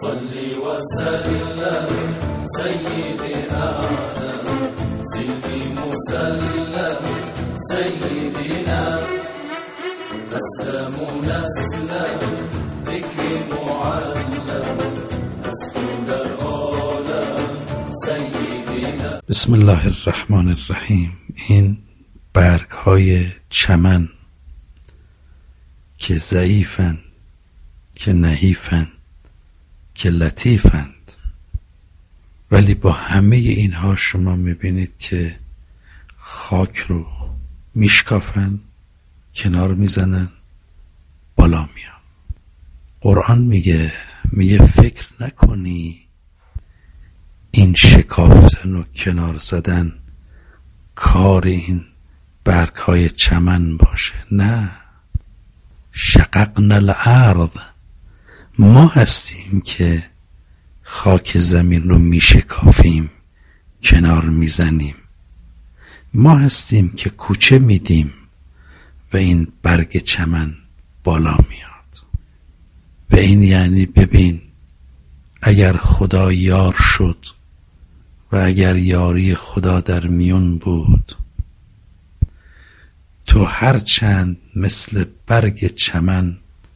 صلی و سلم سیدنا سیدی مسلم سیدنا نسلم نسلم ذکر معلم نسل در عالم سیدنا. بسم الله الرحمن الرحیم. این برگ های چمن که ضعیفند، که نحیفند، که لطیفند، ولی با همه اینها شما میبینید که خاک رو میشکافن، کنار میزنن، بالا میان. قرآن میگه فکر نکنی این شکافتن و کنار زدن کار این برگ های چمن باشه. نه، شققنا الارض، ما هستیم که خاک زمین رو میشکافیم، کنار میزنیم. ما هستیم که کوچه میدیم و این برگ چمن بالا میاد. و این یعنی ببین، اگر خدا یار شد و اگر یاری خدا در میون بود، تو هرچند مثل برگ چمن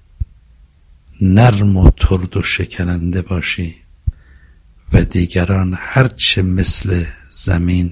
نرم و ترد و شکننده باشی و دیگران هرچه مثل زمین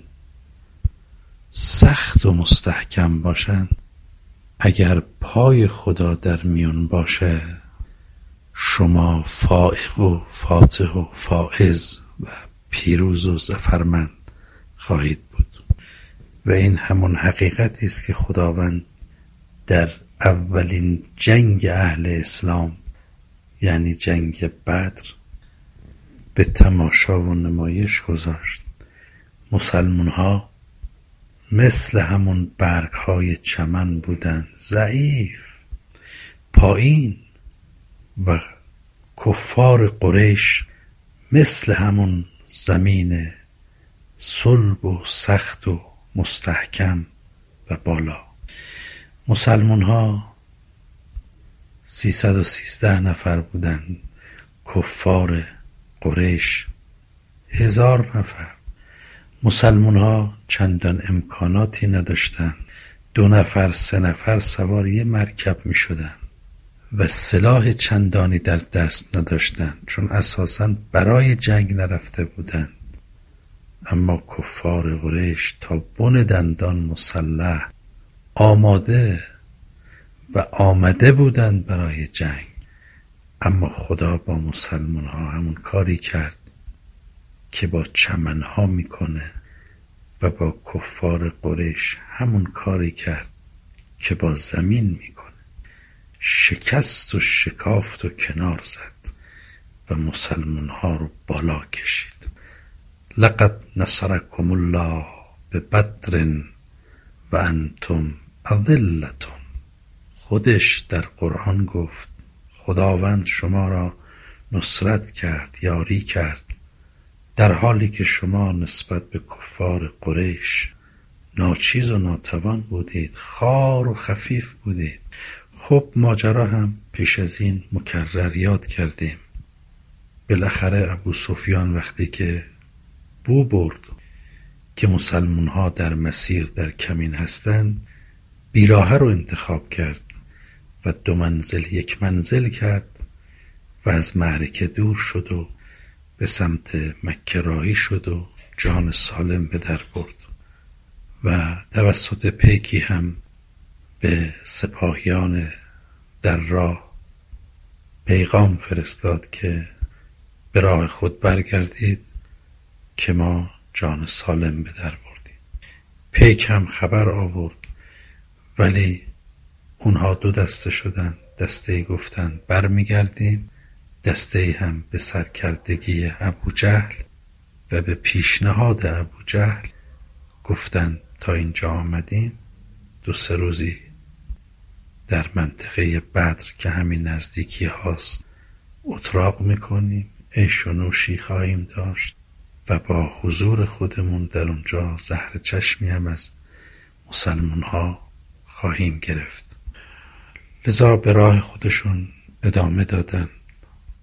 سخت و مستحکم باشند، اگر پای خدا در میون باشه، شما فائق و فاتح و فائز و پیروز و ظفرمند خواهید بود. و این همون حقیقتی است که خداوند در اولین جنگ اهل اسلام، یعنی جنگ بدر، به تماشا و نمایش گذاشت. مسلمان ها مثل همون برگ های چمن بودن، ضعیف، پایین، و کفار قریش مثل همون زمین صلب و سخت و مستحکم و بالا. مسلمان ها 313 نفر بودند، کفار قریش 1000 نفر. مسلمان ها چندان امکاناتی نداشتند، 2 نفر 3 نفر سوار یه مرکب می شدن و سلاح چندانی در دست نداشتند، چون اساساً برای جنگ نرفته بودند. اما کفار قریش تا بن دندان مسلح، آماده و آمده بودند برای جنگ. اما خدا با مسلمان ها همون کاری کرد که با چمن ها میکنه و با کفار قریش همون کاری کرد که با زمین میکنه. شکست و شکافت و کنار زد و مسلمان ها رو بالا کشید. لقد نصرکم الله ببدر و انتم اذلة. خودش در قرآن گفت خداوند شما را نصرت کرد، یاری کرد، در حالی که شما نسبت به کفار قریش ناچیز و ناتوان بودید، خوار و خفیف بودید. خب ماجرا هم پیش از این مکرر یاد کردیم. بالاخره ابو سفیان وقتی که بو برد که مسلمان ها در مسیر در کمین هستند، بیراهه رو انتخاب کرد و 2 منزل 1 منزل کرد و از معرکه دور شد و به سمت مکه راهی شد و جان سالم به در برد. و توسط پیکی هم به سپاهیان در راه پیغام فرستاد که به راه خود برگردید که ما جان سالم به در بردیم. پیک هم خبر آورد، ولی اونها 2 دسته شدن. دسته گفتن برمیگردیم، دسته هم به سرکردگی ابو جهل و به پیشنهاد ابو جهل گفتن تا اینجا آمدیم 2-3 روزی در منطقه بدر که همین نزدیکی هاست اتراق میکنیم، عیش و نوشی خواهیم داشت و با حضور خودمون در اونجا زهر چشمی هم از مسلمان ها خواهیم گرفت. لذا به راه خودشون ادامه دادن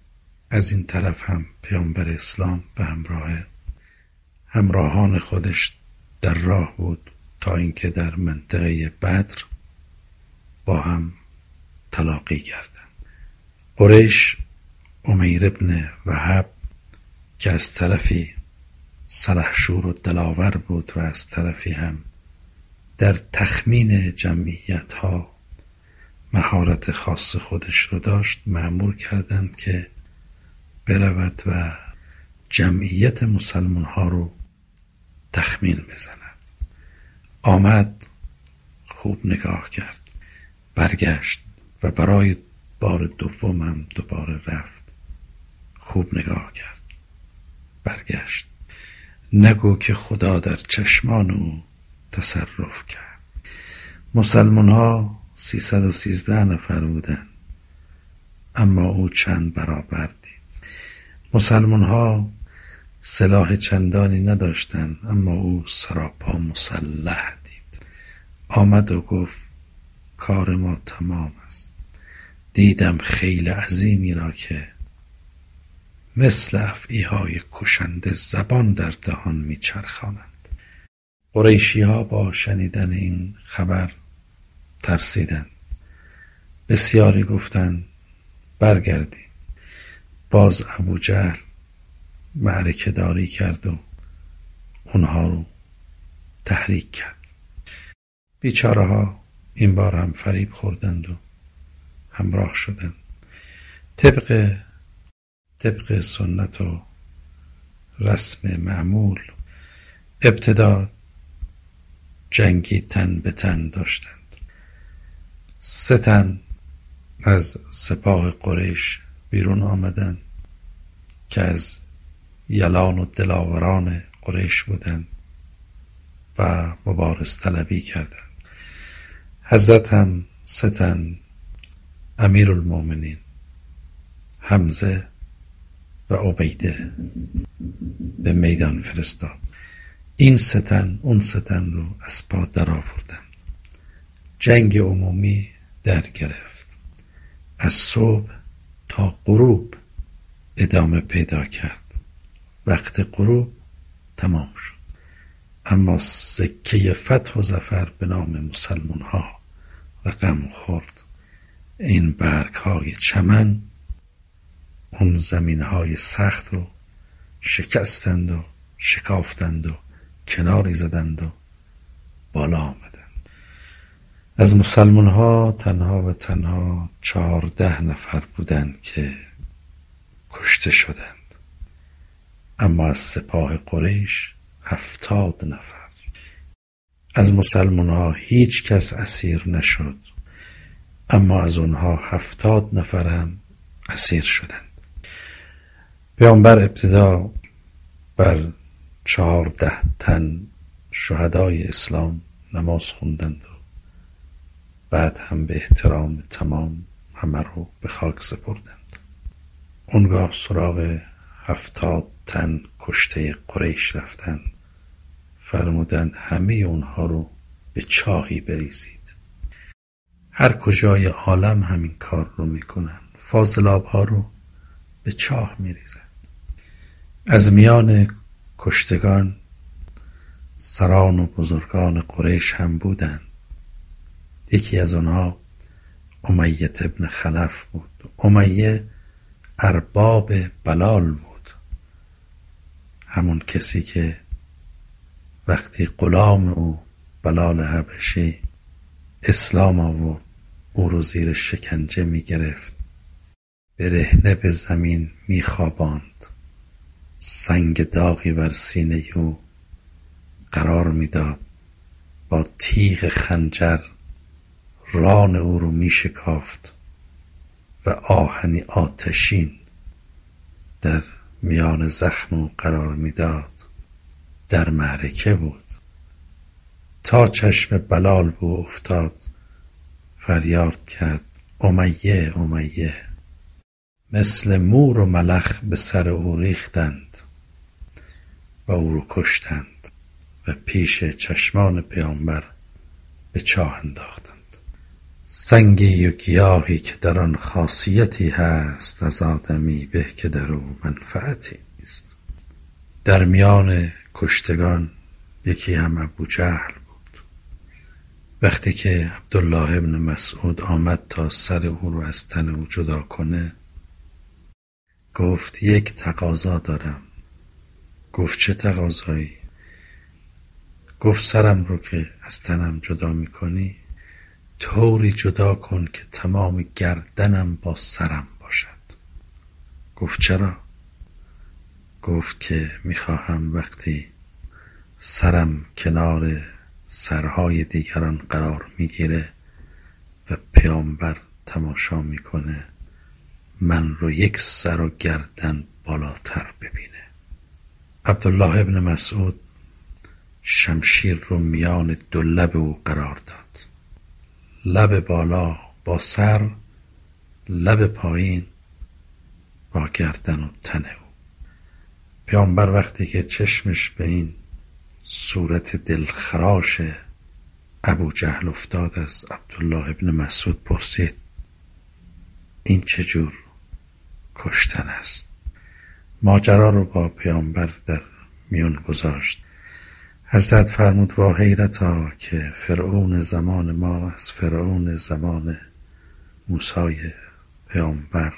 از این طرف هم پیامبر اسلام به همراهان خودش در راه بود تا اینکه در منطقه بدر با هم تلاقی کردند. قریش امیر ابن وهب که از طرفی سلحشور و دلاور بود و از طرفی هم در تخمین جمعیت ها مهارت خاص خودش رو داشت، مأمور کردند که برود و جمعیت مسلمان ها رو تخمین بزند. آمد، خوب نگاه کرد، برگشت و برای بار دوم هم دوباره رفت، خوب نگاه کرد، برگشت. نگو که خدا در چشمان او تصرف کرد. مسلمان ها 313 نفر بودند، اما او چند برابر دید. مسلمان ها سلاح چندانی نداشتند، اما او سراپا مسلح دید. آمد و گفت کار ما تمام است. دیدم خیل عظیمی را که مثل افعیهای کشنده زبان در دهان میچرخانند. قریشی ها با شنیدن این خبر ترسیدند. بسیاری گفتند برگردیم. باز ابوجهل معرکه داری کرد و اونها رو تحریک کرد. بیچاره ها این بار هم فریب خوردند و همراه شدند. طبق سنت و رسم معمول ابتدا جنگی تن به تن داشتند. 3 تن از سپاه قریش بیرون آمدند که از یلان و دلاوران قریش بودند و مبارز طلبی کردند. حضرت هم 3 تن امیرالمومنین حمزه و عبیده به میدان فرستاد. این 3 تن اون 3 تن رو از پا در آوردند. جنگ عمومی در گرفت. از صبح تا غروب ادامه پیدا کرد. وقت غروب تمام شد، اما سکه فتح و ظفر به نام مسلمان ها رقم خورد. این برگ های چمن اون زمین های سخت رو شکستند و شکافتند و کناری زدند و بالا آمدند. از مسلمان ها تنها و تنها 14 نفر بودند که کشته شدند، اما از سپاه قریش 70 نفر. از مسلمان ها هیچ کس اسیر نشد، اما از اونها 70 نفر هم اسیر شدند. پیامبر ابتدا بر 14 تن شهدای اسلام نماز خوندند و بعد هم به احترام تمام همه رو به خاک سپردند. اونگاه سراغ 70 تن کشته قریش رفتند. فرمودند همه اونها رو به چاهی بریزید. هر کجای عالم همین کار رو میکنن. فاضلاب ها رو به چاه میریزند. از میان کشتگان سران و بزرگان قریش هم بودند. یکی از آنها امیه ابن خلف بود. امیه ارباب بلال بود، همون کسی که وقتی غلام او بلال حبشی اسلام آورد او رو زیر شکنجه می گرفت، برهنه به زمین می خواباند، سنگ داغی بر سینه او قرار می داد، با تیغ خنجر ران او رو می شکافت و آهنی آتشین در میان زخم او قرار می داد. در معرکه بود. تا چشم بلال به افتاد فریاد کرد امیه امیه. مثل مور و ملخ به سر او ریختند و او رو کشتند و پیش چشمان پیامبر به چاه انداختند. سنگی و گیاهی که در آن خاصیتی هست، از آدمی به که در او منفعتی است. در میان کشتگان یکی هم ابوجهل بود. وقتی که عبدالله ابن مسعود آمد تا سر او رو از تن او جدا کنه، گفت یک تقاضا دارم. گفت چه تقاضایی؟ گفت سرم رو که از تنم جدا میکنی طوری جدا کن که تمام گردنم با سرم باشد. گفت چرا؟ گفت که میخواهم وقتی سرم کنار سرهای دیگران قرار میگیره و پیامبر تماشا میکنه، من رو یک سر و گردن بالاتر ببینه. عبدالله ابن مسعود شمشیر رو میان دو لب او قرار داد، لب بالا با سر، لب پایین با گردن و تن او. پیامبر وقتی که چشمش به این صورت دلخراش ابوجهل افتاد، از عبدالله ابن مسعود پرسید این چه جور کشتن است؟ ماجرا رو با پیامبر در میون گذاشت. حضرت فرمود وا حیرتا که فرعون زمان ما از فرعون زمان موسی پیامبر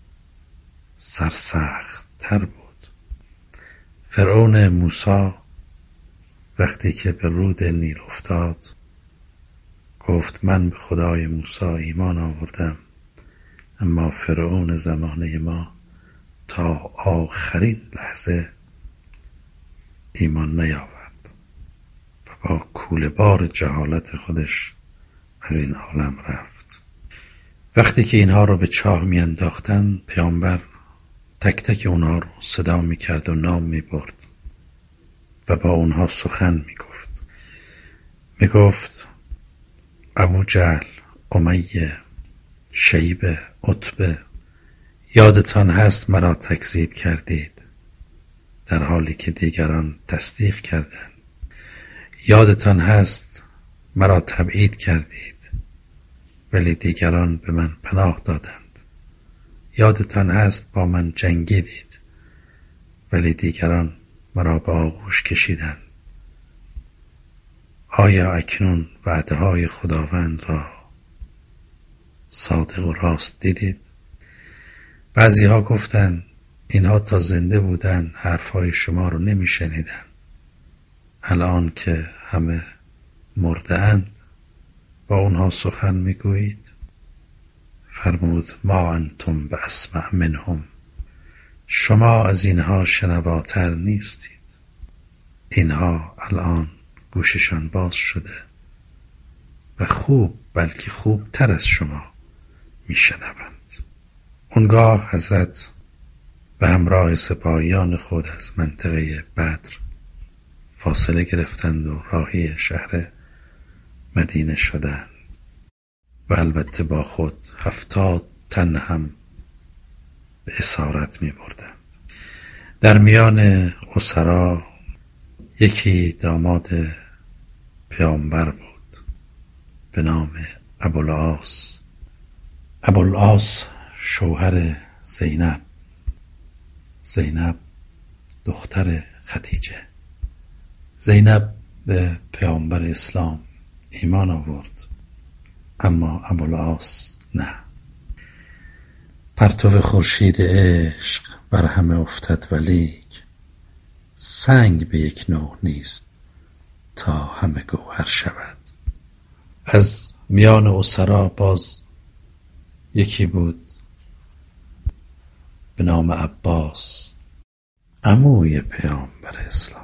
سرسخت تر بود. فرعون موسی وقتی که به رود نیل افتاد گفت من به خدای موسی ایمان آوردم، اما فرعون زمانه ما تا آخرین لحظه ایمان نیاورد و با کوله بار جهالت خودش از این عالم رفت. وقتی که اینها رو به چاه می انداختن، پیامبر تک تک اونها رو صدا می کرد و نام می برد و با اونها سخن می گفت. می گفت ابوجهل، امیه، شیبه، عتبه، یادتان هست مرا تکذیب کردید در حالی که دیگران تصدیق کردند. یادتان هست مرا تبعید کردید ولی دیگران به من پناه دادند. یادتان هست با من جنگیدید ولی دیگران مرا به آغوش کشیدند. آیا اکنون وعده های خداوند را صادق و راست دیدید؟ بعضی ها گفتند اینها تا زنده بودن حرفهای شما رو نمی شنیدن، الان که همه مرده اند با اونها سخن می گویید؟ فرمود ما انتم به اسمع منهم، شما از اینها شنواتر نیستید. اینها الان گوششان باز شده و خوب، بلکه خوب تر از شما می شنوند. اونگاه حضرت به همراه سپاهیان خود از منطقه بدر فاصله گرفتند و راهی شهر مدینه شدند و البته با خود 70 تن هم به اسارت می بردند. در میان اسرا یکی داماد پیامبر بود به نام ابوالعاص. ابوالعاص شوهر زینب دختر خدیجه. زینب به پیامبر اسلام ایمان آورد اما ابوالعاص نه. پرتو خورشید عشق بر همه افتد ولیک، سنگ به یک نوع نیست تا همه گوهر شود. از میان اسرا باز یکی بود به نام عباس، عموی پیامبر اسلام.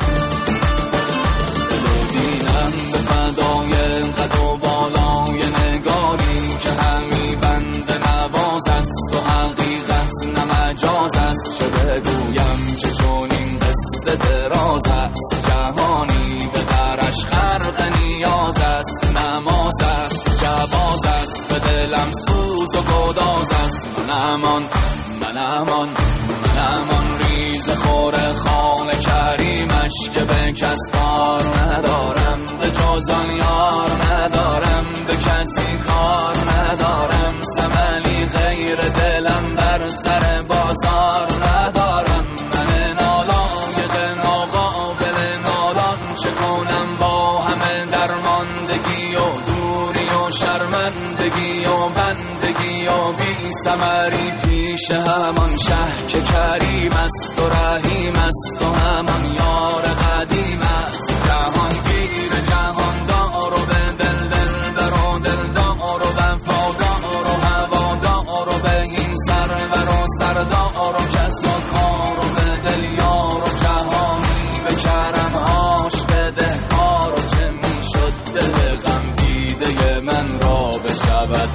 دینم به فدای قد و بالای نگاری که همی بند نواز است و حقیقت نمجاز است. چه بگویم که چون این قصه دراز است، جهانی به درش خرق نیاز است. نماز است، جواز است، به دلم سوز و گداز است. من امان ریز خور خانه کریمش که به کس کار ندارم، به جز آن یار ندارم، به کسی کار ندارم، ثمنی غیر دلم بر سر بازار ندارم. من نالایق ناقابل نالان چه کنم با همه درماندگی و دوری و شرمندگی و بندگی و بی ثمری پیش همان شه که کریم است و رحیم است و همان یار قدیم است. جهانگیر جهاندار و به دل دلبر و دلدار و وفادار و هوادار و به این سرور و سردار و کس و کار و به دل یار و جهانی به کرمهاش بده کار و چه میشد دل غم دیده من را بشود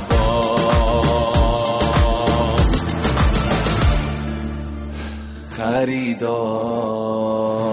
خریدار.